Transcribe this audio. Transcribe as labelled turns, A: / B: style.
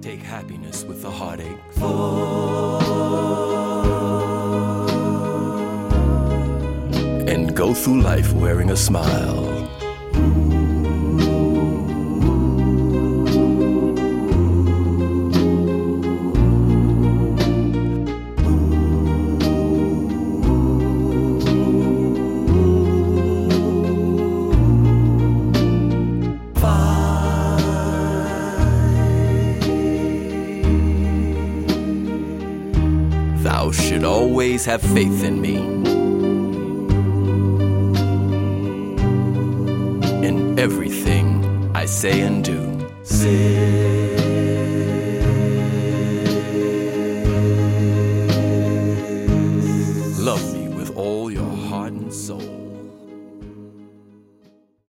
A: Take happiness with the heartache. And go through life wearing a smile. Thou should always have faith in me. In everything I say and do. Say